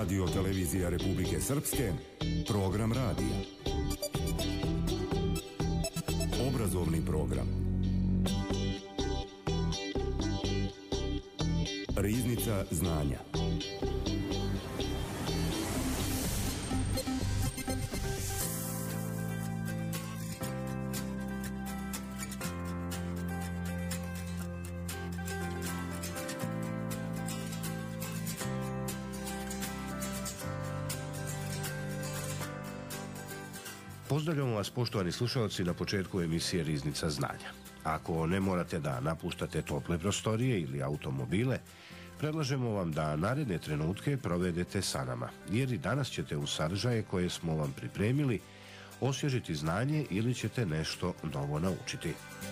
Radio televizija Republike Srpske, program radija. Obrazovni program. Riznica znanja. Pozdravljamo vas, poštovani slušalci, na početku emisije Riznica znanja. Ako ne morate da napuštate tople prostorije ili automobile, predlažemo vam da naredne trenutke provedete sa nama, jer i danas ćete uz sadržaje koje smo vam pripremili osvježiti znanje ili ćete nešto novo naučiti.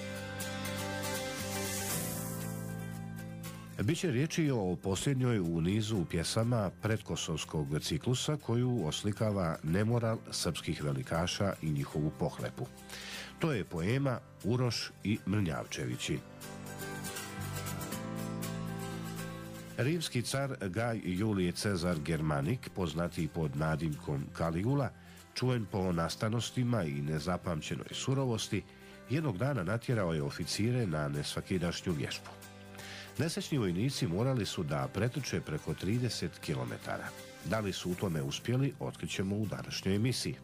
Biće riječi o posljednjoj u nizu pjesama predkosovskog ciklusa koju oslikava nemoral srpskih velikaša i njihovu pohlepu. To je poema Uroš i Mrnjavčevići. Rimski car Gaj Julije Cezar Germanik, poznatiji pod nadimkom Kaligula, čuven po nastanostima i nezapamćenoj surovosti, jednog dana natjerao je oficire na nesvakidašnju vježbu. Nesrećni vojnici morali su da pretrče preko 30 km. Da li su u tome uspjeli, otkrićemo u današnjoj emisiji.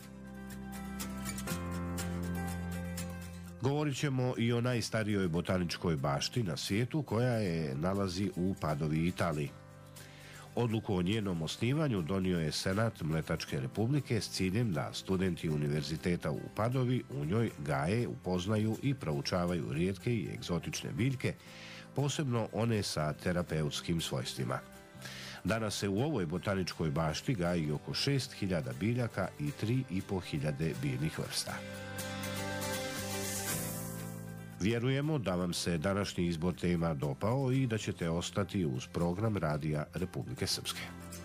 Govorit ćemo i o najstarijoj botaničkoj bašti na svijetu koja je nalazi u Padovi, Italiji. Odluku o njenom osnivanju donio je Senat Mletačke Republike s ciljem da studenti univerziteta u Padovi u njoj gaje, upoznaju i proučavaju rijetke i egzotične biljke, posebno one sa terapeutskim svojstvima. Danas se u ovoj botaničkoj bašti gaji oko 6.000 biljaka i 3.500 biljnih vrsta. Vjerujemo da vam se današnji izbor tema dopao i da ćete ostati uz program Radija Republike Srpske.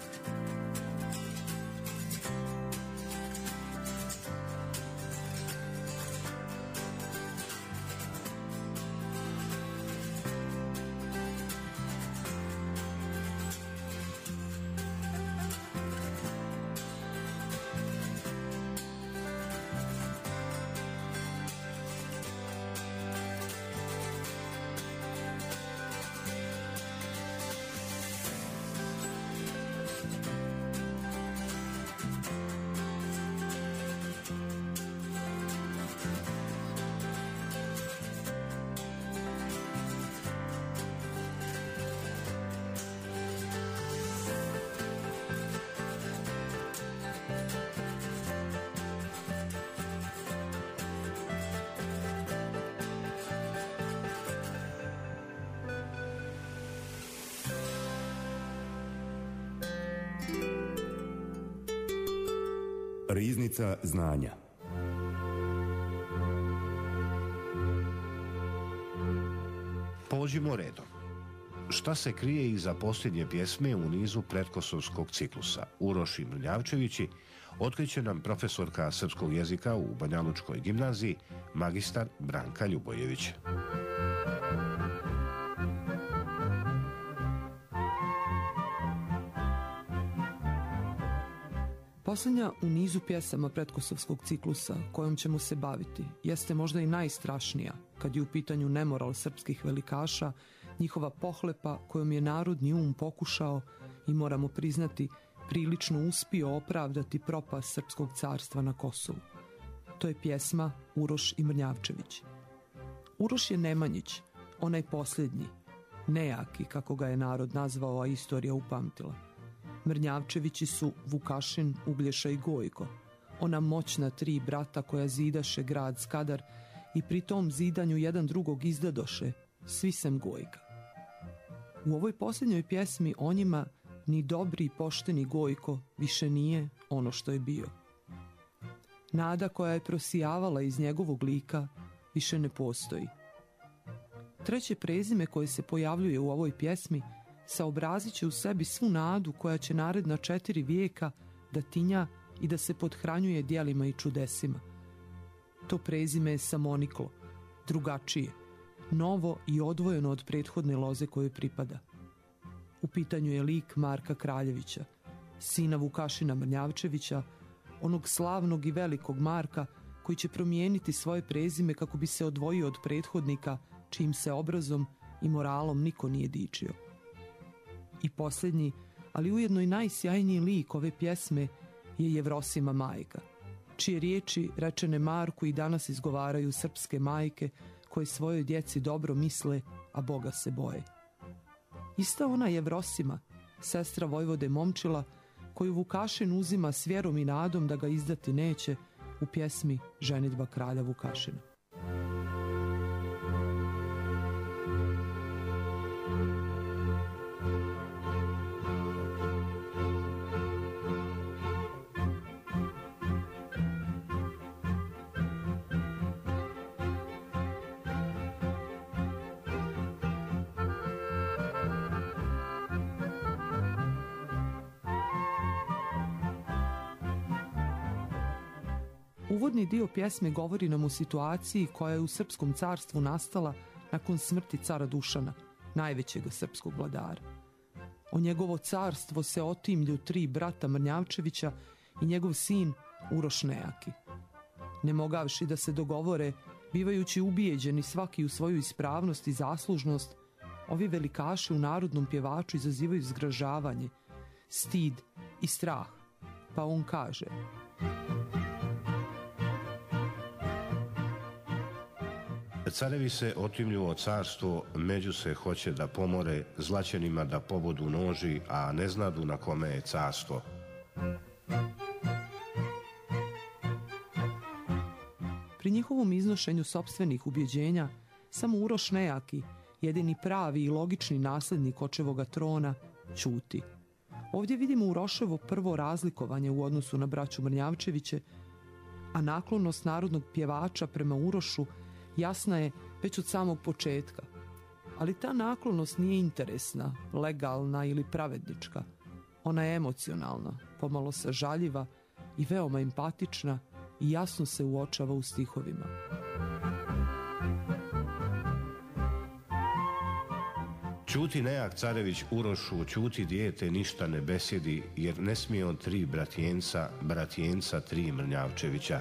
Riznica znanja. Pođimo redom. Šta se krije iza posljednje pjesme u nizu predkosovskog ciklusa Uroš i Mrnjavčevići, otkriće nam profesorka srpskog jezika u Banjalučkoj gimnaziji, magistar Branka Ljubojević. Posljednja u nizu pjesama predkosovskog ciklusa kojom ćemo se baviti jeste možda i najstrašnija kad je u pitanju nemoral srpskih velikaša, njihova pohlepa kojom je narodni um pokušao i moramo priznati prilično uspio opravdati propast srpskog carstva na Kosovu. To je pjesma Uroš i Mrnjavčević. Uroš je Nemanjić, onaj posljednji, nejaki kako ga je narod nazvao, a istorija upamtila. Mrnjavčevići su Vukašin, Uglješa i Gojko, ona moćna 3 brata koja zidaše grad Skadar i pri tom zidanju jedan drugog izdadoše, svi sem Gojka. U ovoj posljednjoj pjesmi o njima ni dobri i pošteni Gojko više nije ono što je bio. Nada koja je prosijavala iz njegovog lika više ne postoji. Treće prezime koje se pojavljuje u ovoj pjesmi saobrazit će u sebi svu nadu koja će naredna 4 vijeka da tinja i da se pothranjuje djelima i čudesima. To prezime je samoniklo, drugačije, novo i odvojeno od prethodne loze kojoj pripada. U pitanju je lik Marka Kraljevića, sina Vukašina Mrnjavčevića, onog slavnog i velikog Marka koji će promijeniti svoje prezime kako bi se odvojio od prethodnika čijim se obrazom i moralom niko nije dičio. I posljednji, ali ujedno i najsjajniji lik ove pjesme je Jevrosima majka, čije riječi rečene Marku i danas izgovaraju srpske majke koje svojoj djeci dobro misle, a Boga se boje. Ista ona Jevrosima, sestra Vojvode Momčila, koju Vukašin uzima s vjerom i nadom da ga izdati neće u pjesmi Ženidba kralja Vukašina. Uvodni dio pjesme govori nam o situaciji koja je u Srpskom carstvu nastala nakon smrti cara Dušana, najvećeg srpskog vladara. O njegovo carstvo se otimlju 3 brata Mrnjavčevića i njegov sin Uroš Nejaki. Ne mogavši da se dogovore, bivajući ubijeđeni svaki u svoju ispravnost i zaslužnost, ovi velikaši u narodnom pjevaču izazivaju zgražavanje, stid i strah, pa on kaže: Carevi se otimljuo carstvo, među se hoće da pomore, zlaćenima da pobodu noži, a ne znadu na kome je carstvo. Pri njihovom iznošenju sopstvenih ubjeđenja, samo Uroš Nejaki, jedini pravi i logični nasljednik očevoga trona, ćuti. Ovdje vidimo Uroševo prvo razlikovanje u odnosu na braću Mrnjavčeviće, a naklonost narodnog pjevača prema Urošu jasna je već od samog početka. Ali ta naklonost nije interesna, legalna ili pravednička. Ona je emocionalna, pomalo sažaljiva i veoma empatična i jasno se uočava u stihovima. Ćuti Nejak carević Urošu, ćuti dijete, ništa ne besjedi, jer ne smije on 3 bratjenca 3 Mrnjavčevića.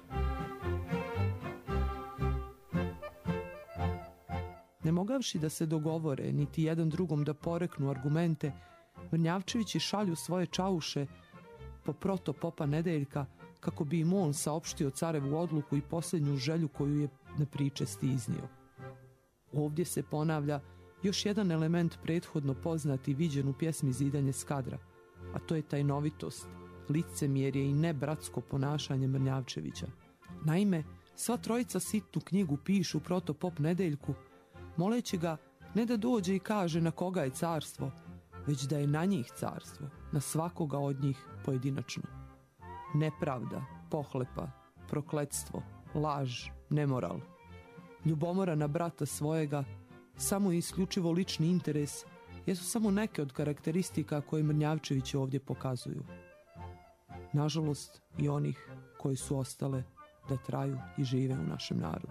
Ne mogavši da se dogovore, niti jedan drugom da poreknu argumente, Mrnjavčevići šalju svoje čauše po protopopa Nedeljka kako bi im on saopštio carevu odluku i posljednju želju koju je na pričesti iznio. Ovdje se ponavlja još jedan element prethodno poznat i viđen u pjesmi Zidanje Skadra, a to je tajnovitost, licemjerje i nebratsko ponašanje Mrnjavčevića. Naime, sva trojica sitnu knjigu pišu protopop Nedeljku, moleći ga ne da dođe i kaže na koga je carstvo, već da je na njih carstvo, na svakoga od njih pojedinačno. Nepravda, pohlepa, prokletstvo, laž, nemoral, ljubomora na brata svojega, samo i isključivo lični interes, jesu samo neke od karakteristika koje Mrnjavčevići ovdje pokazuju. Nažalost, i onih koji su ostale da traju i žive u našem narodu.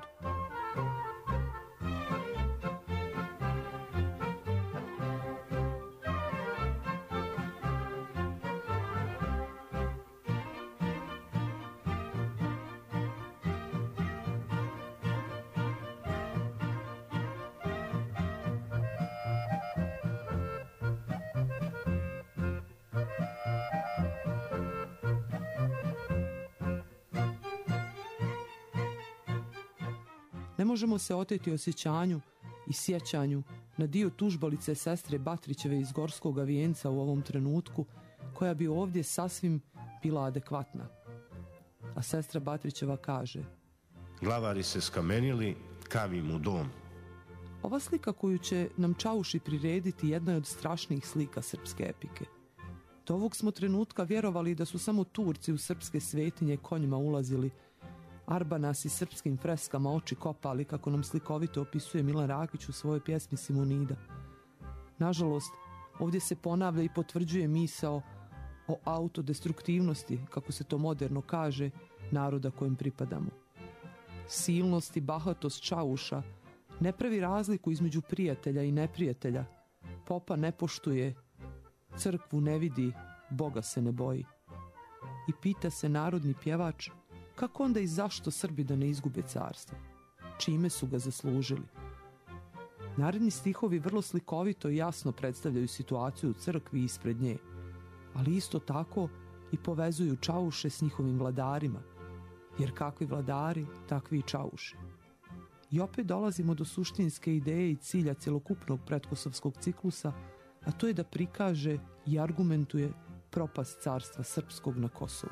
Ne možemo se oteti osjećanju i sjećanju na dio tužbalice sestre Batrićeve iz Gorskoga Vijenca u ovom trenutku, koja bi ovdje sasvim bila adekvatna. A sestra Batrićeva kaže: Glavari se skamenili, kamim u dom. Ova slika koju će nam čauši prirediti jedna je od strašnijih slika srpske epike. Do ovog smo trenutka vjerovali da su samo Turci u srpske svetinje konjima ulazili, Arbanasi srpskim freskama oči kopali, kako nam slikovito opisuje Milan Rakić u svojoj pjesmi Simonida. Nažalost, ovdje se ponavlja i potvrđuje misao o autodestruktivnosti, kako se to moderno kaže, naroda kojem pripadamo. Silnost i bahatost čauša ne pravi razliku između prijatelja i neprijatelja, popa ne poštuje, crkvu ne vidi, Boga se ne boji. I pita se narodni pjevač kako onda i zašto Srbi da ne izgube carstvo, čime su ga zaslužili. Naredni stihovi vrlo slikovito i jasno predstavljaju situaciju u crkvi ispred nje, ali isto tako i povezuju čauše s njihovim vladarima, jer kakvi vladari, takvi i čauši. I opet dolazimo do suštinske ideje i cilja cjelokupnog pretkosovskog ciklusa, a to je da prikaže i argumentuje propast carstva srpskog na Kosovu.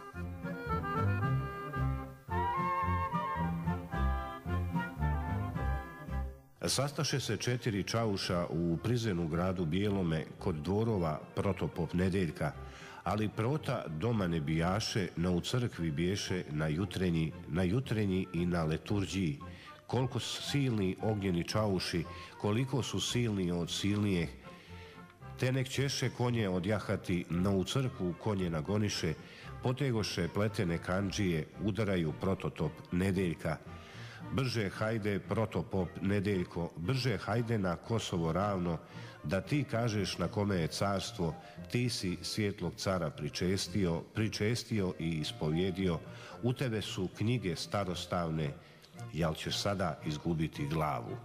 Sastaše se 4 čauša u prizemnu gradu Bijelome kod dvorova protopop Nedeljka, ali prota doma ne bijaše, no u crkvi biješe na jutrenji i na leturđiji. Koliko su silni ognjeni čauši, koliko su silni od silnijeh, te nek ćeše konje odjahati, no u crkvu konje nagoniše, potegoše pletene kandžije, udaraju prototop Nedeljka. Brže hajde protopop Nedeljko, brže hajde na Kosovo ravno, da ti kažeš na kome je carstvo, ti si svjetlog cara pričestio i ispovjedio, u tebe su knjige starostavne, jel ćeš sada izgubiti glavu.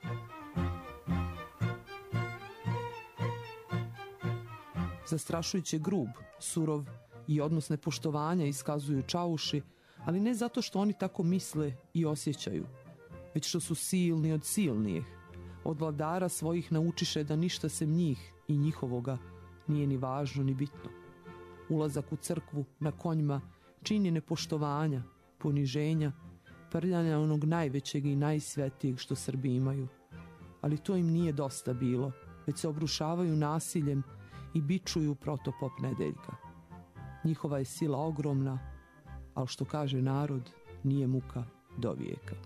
Zastrašujuće grub, surov i odnos nepoštovanja iskazuju čauši, ali ne zato što oni tako misle i osjećaju, već što su silni od silnijih. Od vladara svojih naučiše da ništa sem njih i njihovoga nije ni važno ni bitno. Ulazak u crkvu na konjima čini nepoštovanja, poniženja, prljanja onog najvećeg i najsvetijeg što Srbi imaju. Ali to im nije dosta bilo, već se obrušavaju nasiljem i bičuju protopop Nedeljka. Njihova je sila ogromna, ali što kaže narod, nije muka do vijeka.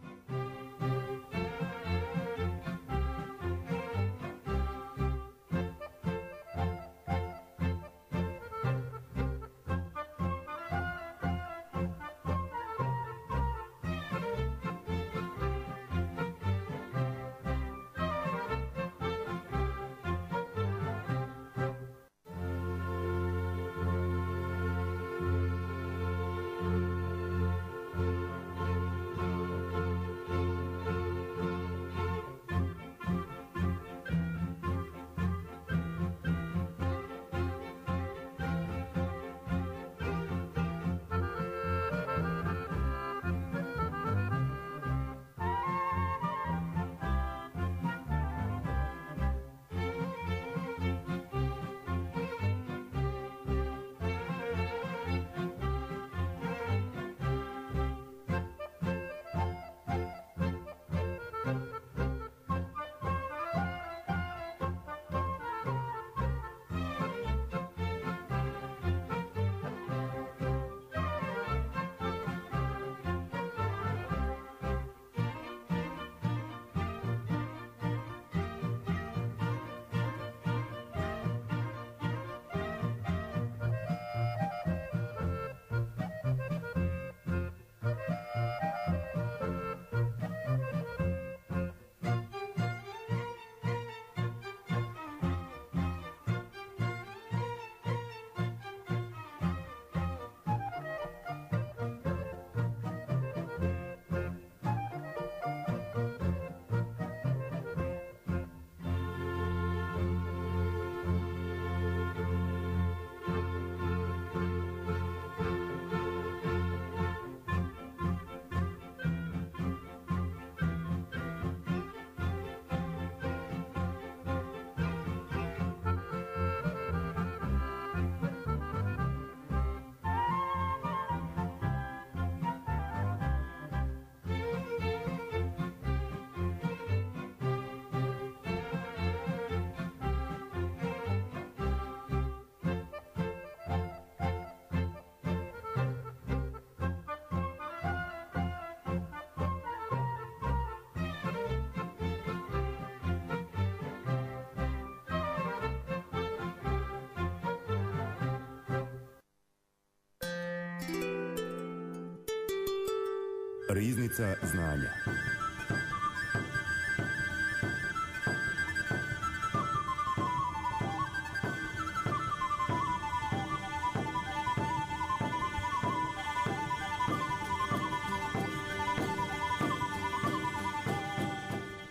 Riznica znanja.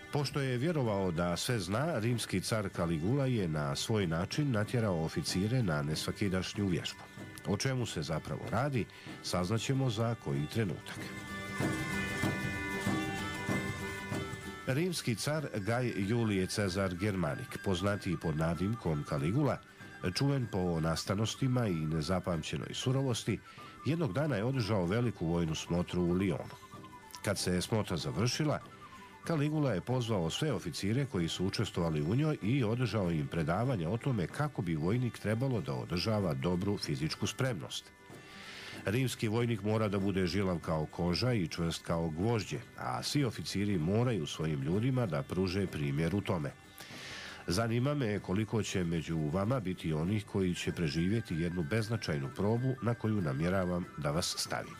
Pošto je vjerovao da sve zna, rimski car Kaligula je na svoj način natjerao oficire na nesvakidašnju vježbu. O čemu se zapravo radi, saznaćemo za koji trenutak. Rimski car Gaj Julije Cezar Germanik, poznatiji pod nadimkom Kaligula, čuven po nastanostima i nezapamćenoj surovosti, jednog dana je održao veliku vojnu smotru u Lionu. Kad se je smotra završila, Kaligula je pozvao sve oficire koji su učestvovali u njoj i održao im predavanje o tome kako bi vojnik trebalo da održava dobru fizičku spremnost. Rimski vojnik mora da bude žilav kao koža i čvrst kao gvožđe, a svi oficiri moraju svojim ljudima da pruže primjer u tome. Zanima me koliko će među vama biti onih koji će preživjeti jednu beznačajnu probu na koju namjeravam da vas stavim.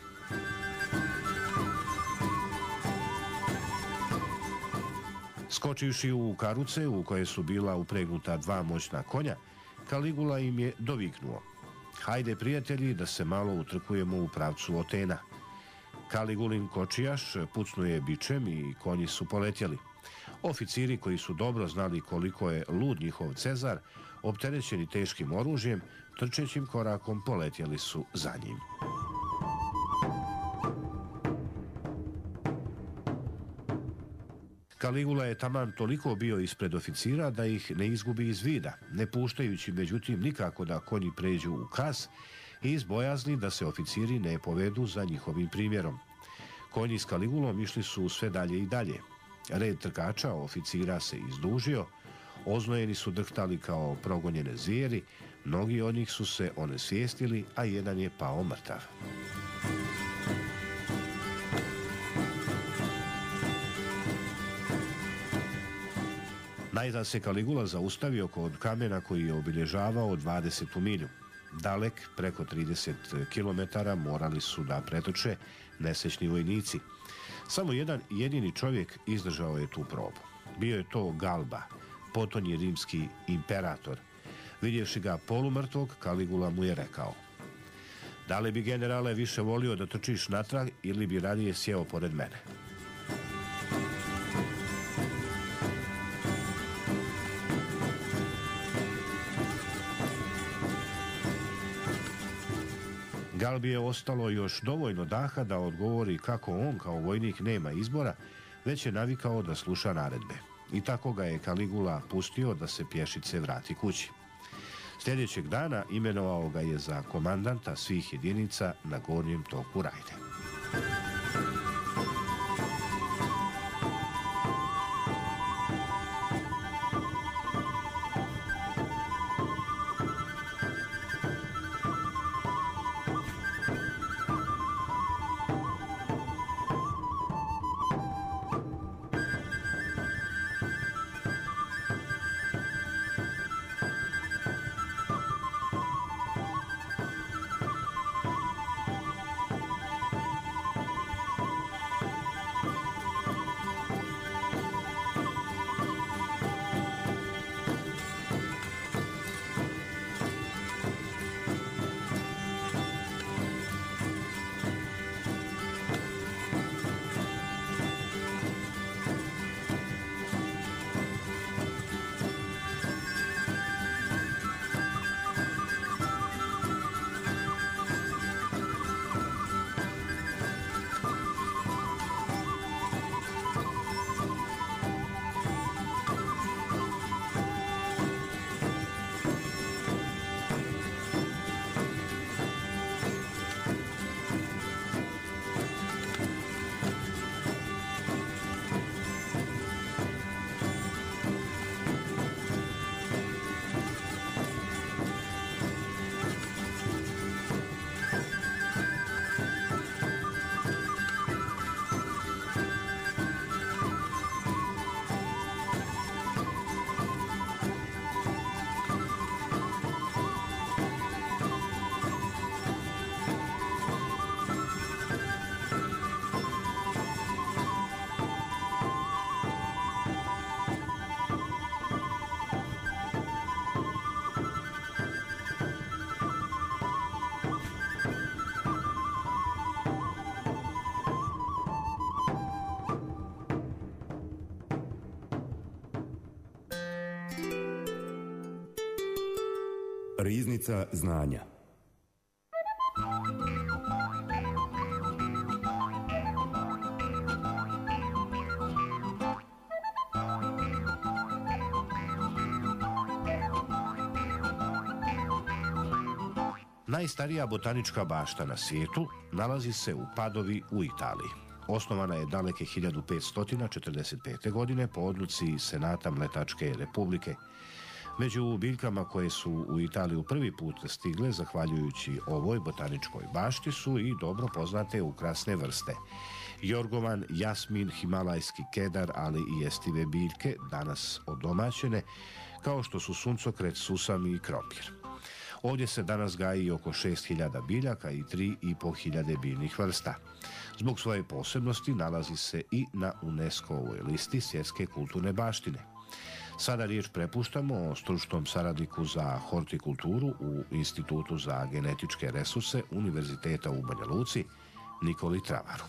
Skočivši u karuce u koje su bila upregnuta dva moćna konja, Kaligula im je doviknuo: "Hajde, prijatelji, da se malo utrkujemo u pravcu Otena." Kaligulin kočijaš pucnuje bičem i konji su poletjeli. Oficiri koji su dobro znali koliko je lud njihov Cezar, opterećeni teškim oružjem, trčećim korakom poletjeli su za njim. Kaligula je taman toliko bio ispred oficira da ih ne izgubi iz vida, ne puštajući međutim nikako da konji pređu u kas i iz bojazni da se oficiri ne povedu za njihovim primjerom. Konji s Kaligulom išli su sve dalje i dalje. Red trkača oficira se izdužio, oznojeni su drhtali kao progonjene zvijeri, mnogi od njih su se onesvijestili, a jedan je pao mrtav. Najzad se Kaligula zaustavio kod kamena koji je obilježavao 20. milju. Dalek, preko 30 kilometara, morali su da pretoče nesrećni vojnici. Samo jedan jedini čovjek izdržao je tu probu. Bio je to Galba, potonji rimski imperator. Vidjevši ga polumrtvog, Kaligula mu je rekao: "Da li bi, generale, više volio da trčiš natrag ili bi radije sjeo pored mene?" Galbi je ostalo još dovoljno daha da odgovori kako on kao vojnik nema izbora, već je navikao da sluša naredbe. I tako ga je Kaligula pustio da se pješice vrati kući. Sljedećeg dana imenovao ga je za komandanta svih jedinica na gornjem toku Rajne. Riznica znanja. Najstarija botanička bašta na svijetu nalazi se u Padovi u Italiji. Osnovana je daleke 1545. godine po odluci Senata Mletačke republike. Među biljkama koje su u Italiju prvi put stigle, zahvaljujući ovoj botaničkoj bašti, su i dobro poznate ukrasne vrste. Jorgovan, jasmin, himalajski kedar, ali i jestive biljke, danas odomaćene, kao što su suncokret, susami i krompir. Ovdje se danas gaji oko 6000 biljaka i 3500 biljnih vrsta. Zbog svoje posebnosti nalazi se i na UNESCO-ovoj listi svjetske kulturne baštine. Sada riječ prepuštamo stručnom saradniku za hortikulturu u Institutu za genetičke resurse Univerziteta u Banja Luci, Nikoli Travaru.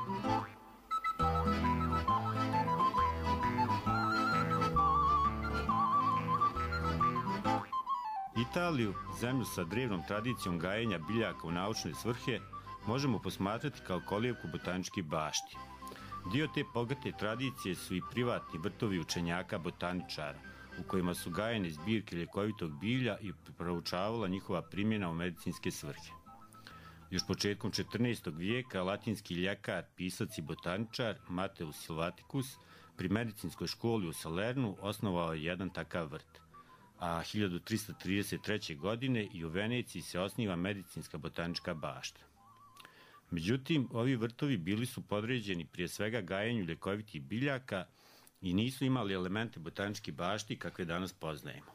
Italiju, zemlju sa drevnom tradicijom gajenja biljaka u naučne svrhe, možemo posmatrati kao kolijevku botaničkih bašti. Dio te bogate tradicije su i privatni vrtovi učenjaka botaničara, u kojima su gajene zbirke ljekovitog bilja i proučavala njihova primjena u medicinske svrhe. Još početkom 14. vijeka latinski ljekar, pisac i botaničar Mateus Silvaticus pri medicinskoj školi u Salernu osnovao je jedan takav vrt, a 1333. godine i u Veneciji se osniva medicinska botanička bašta. Međutim, ovi vrtovi bili su podređeni prije svega gajenju ljekovitih biljaka i nisu imali elemente botaničkih bašti kakve danas poznajemo.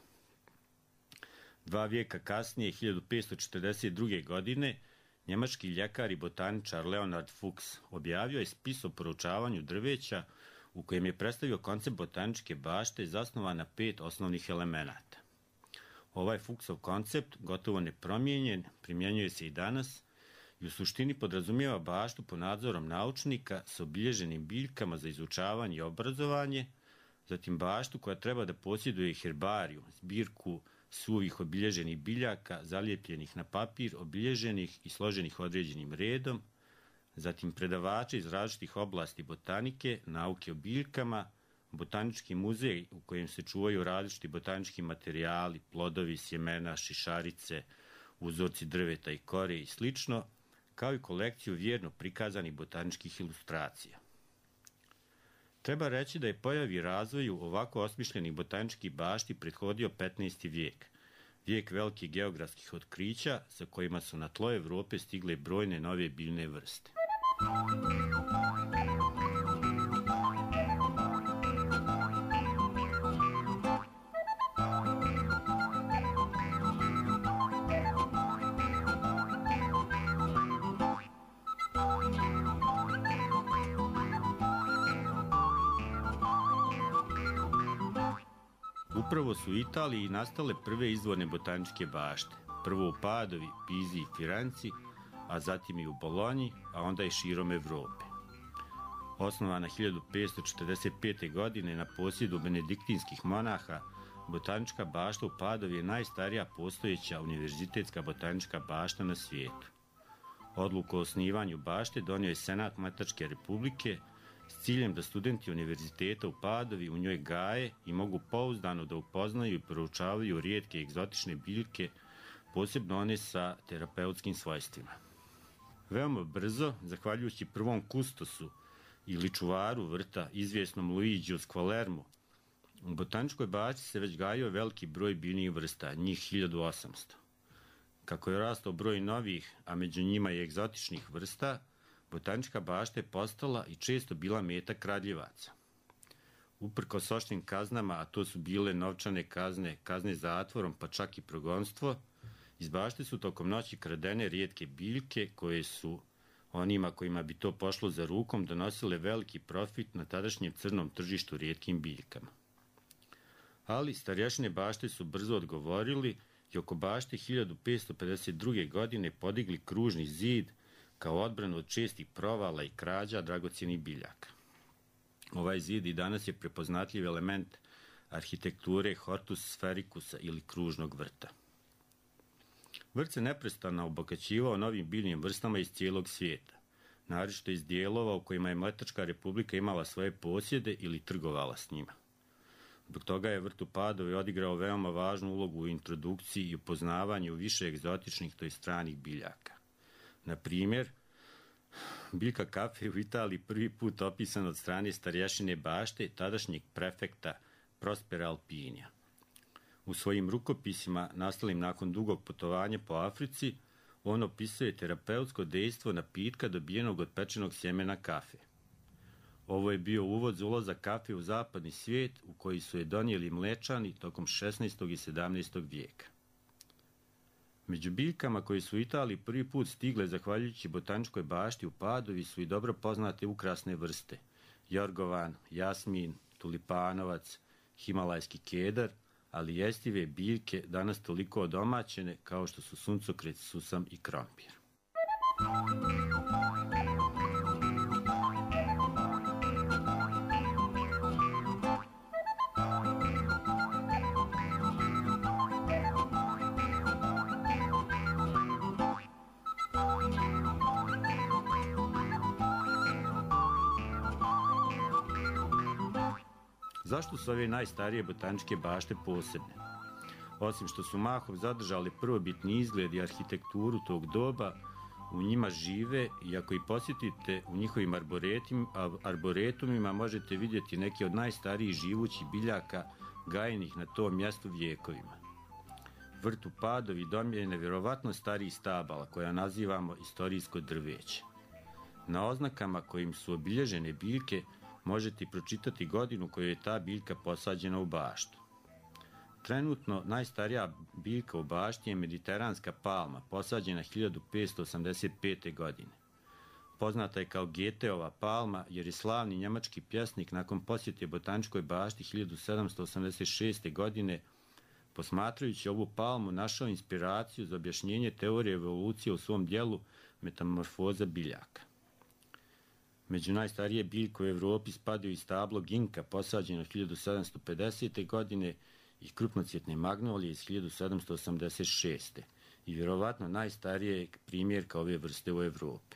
2 vijeka kasnije, 1542. godine, njemački ljekar i botaničar Leonhard Fuchs objavio je spis o proučavanju drveća u kojem je predstavio koncept botaničke bašte zasnovan na 5 osnovnih elemenata. Ovaj Fuchsov koncept, gotovo nepromijenjen, primjenjuje se i danas i u suštini podrazumijeva baštu pod nadzorom naučnika s obilježenim biljkama za izučavanje i obrazovanje, zatim baštu koja treba da posjeduje herbariju, zbirku suvih obilježenih biljaka zalijepljenih na papir, obilježenih i složenih određenim redom, zatim predavače iz različitih oblasti botanike, nauke o biljkama, botanički muzej u kojem se čuvaju različiti botanički materijali, plodovi, sjemena, šišarice, uzorci drveta i kore i slično, kao i kolekciju vjerno prikazanih botaničkih ilustracija. Treba reći da je pojavi i razvoju ovako osmišljenih botaničkih bašti prethodio 15. vijek, vijek velikih geografskih otkrića sa kojima su na tlo Evrope stigle brojne nove biljne vrste. Upravo su u Italiji nastale prve izvorne botaničke bašte, prvo u Padovi, Pizi i Firenci, a zatim i u Bolonji, a onda i širom Evrope. Osnovana 1545. godine na posjedu benediktinskih monaha, botanička bašta u Padovi je najstarija postojeća univerzitetska botanička bašta na svijetu. Odluku o osnivanju bašte donio je Senat Mletačke republike s ciljem da studenti univerziteta u Padovi u njoj gaje i mogu pouzdano da upoznaju i proučavaju rijetke egzotične biljke, posebno one sa terapeutskim svojstvima. Veoma brzo, zahvaljujući prvom kustosu ili čuvaru vrta, izvjesnom Luigiju Squalermu, u botaničkoj bašti se već gajio veliki broj biljnih vrsta, njih 1800. Kako je rastao broj novih, a među njima i egzotičnih vrsta, botanička bašta je postala i često bila meta kradljivaca. Uprkos oštrim kaznama, a to su bile novčane kazne, kazne zatvorom, pa čak i progonstvo, iz bašte su tokom noći kradene rijetke biljke koje su onima kojima bi to pošlo za rukom donosile veliki profit na tadašnjem crnom tržištu rijetkim biljkama. Ali starješine bašte su brzo odgovorili i oko bašte 1552. godine podigli kružni zid kao odbranu od čestih provala i krađa dragocjenih biljaka. Ovaj zid i danas je prepoznatljiv element arhitekture Hortus Sphericus ili kružnog vrta. Vrt se neprestano obogaćivao novim biljnim vrstama iz cijelog svijeta, naročito iz dijelova u kojima je Mletačka republika imala svoje posjede ili trgovala s njima. Zbog toga je vrt u Padovi odigrao veoma važnu ulogu u introdukciji i upoznavanju više egzotičnih, to je stranih biljaka. Na primjer, biljka kafe u Italiji prvi put opisana od strane starješine Bašte, tadašnjeg prefekta Prospera Alpinija. U svojim rukopisima, nastalim nakon dugog putovanja po Africi, on opisuje terapeutsko dejstvo napitka dobijenog od pečenog sjemena kafe. Ovo je bio uvod za ulazak kafe u zapadni svijet u koji su je donijeli Mlečani tokom 16. i 17. vijeka. Među biljkama koje su u Italiji prvi put stigle zahvaljujući botaničkoj bašti u Padovi su i dobro poznate ukrasne vrste: jorgovan, jasmin, tulipanovac, himalajski kedar, ali jestive biljke danas toliko odomaćene kao što su suncokret, susam i krompir. Zašto su ove najstarije botaničke bašte posebne? Osim što su mahom zadržali prvobitni izgled i arhitekturu tog doba, u njima žive i ako ih posjetite u njihovim arboretumima možete vidjeti neke od najstarijih živućih biljaka gajenih na tom mjestu vijekovima. Vrt u Padovi dom je nevjerovatno starih stabala koja nazivamo istorijsko drveće. Na oznakama kojim su obilježene biljke možete pročitati godinu koju je ta biljka posađena u baštu. Trenutno najstarija biljka u bašti je mediteranska palma, posađena 1585. godine. Poznata je kao Goetheova palma jer je slavni njemački pjesnik nakon posjete botaničkoj bašti 1786. godine, posmatrajući ovu palmu, našao inspiraciju za objašnjenje teorije evolucije u svom dijelu Metamorfoza biljaka. Među najstarije biljke u Evropi spadaju i stablo ginka, posađeno 1750. godine, i krupnocvjetne magnolije iz 1786. i vjerovatno najstarije primjerka ove vrste u Evropi.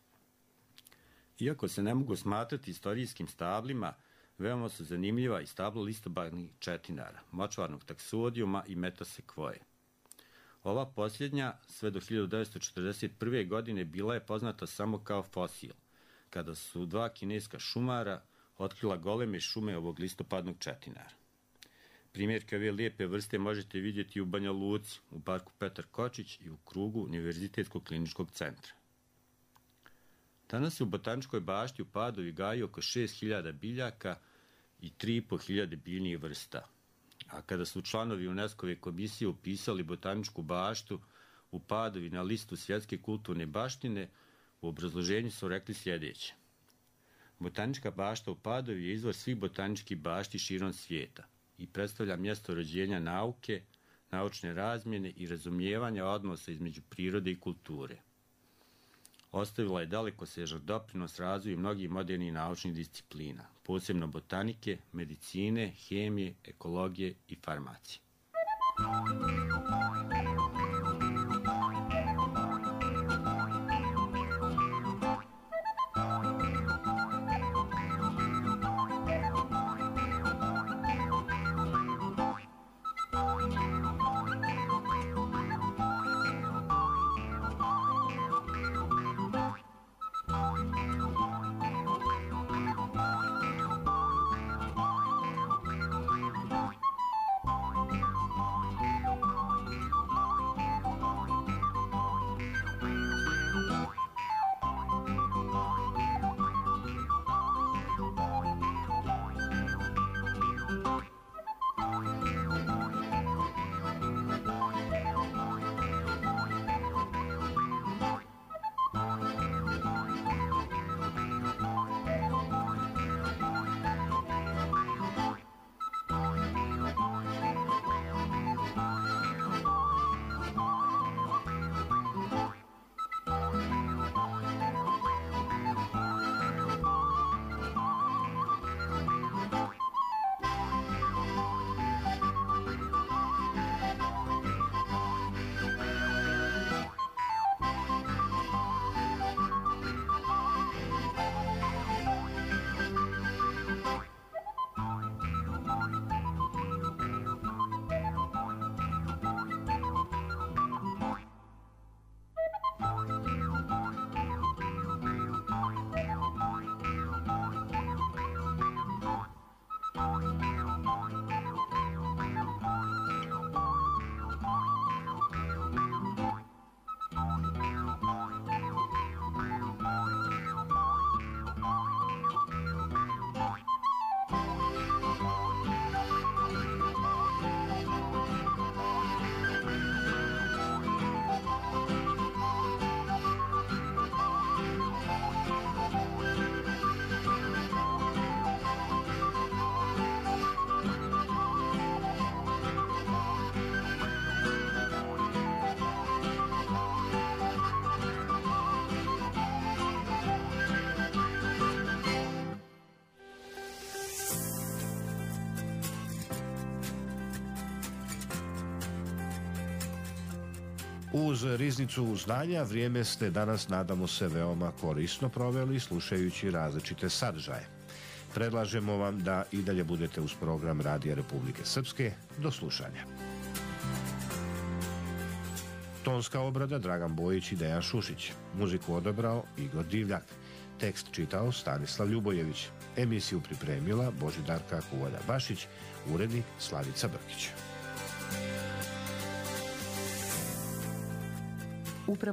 Iako se ne mogu smatrati istorijskim stablima, veoma su zanimljiva i stablo listobarnih četinara, močvarnog taksodijuma i metasekvoje. Ova posljednja, sve do 1941. godine, bila je poznata samo kao fosil, kada su dva kineska šumara otkrila goleme šume ovog listopadnog četinara. Primjerke ove lijepe vrste možete vidjeti u Banja Luci, u parku Petar Kočić i u krugu Univerzitetskog kliničkog centra. Danas se u botaničkoj bašti u Padovi gaji oko 6000 biljaka i 3500 biljnih vrsta. A kada su članovi UNESCO-ve komisije upisali botaničku baštu u Padovi na listu svjetske kulturne baštine, u obrazloženju su rekli sljedeće: botanička bašta u Padovi je izvor svih botaničkih bašti širom svijeta i predstavlja mjesto rođenja nauke, naučne razmjene i razumijevanja odnosa između prirode i kulture. Ostavila je dalekosežan doprinos razvoju mnogih modernih naučnih disciplina, posebno botanike, medicine, hemije, ekologije i farmacije. Uz riznicu znanja vrijeme ste danas, nadamo se, veoma korisno proveli slušajući različite sadržaje. Predlažemo vam da i dalje budete uz program Radija Republike Srpske. Do slušanja. Tonska obrada Dragan Bojić i Dejan Šušić. Muziku odabrao Igor Divljak. Tekst čitao Stanislav Ljubojević. Emisiju pripremila Božidarka Kuvalja-Bašić, urednik Slavica Brkić.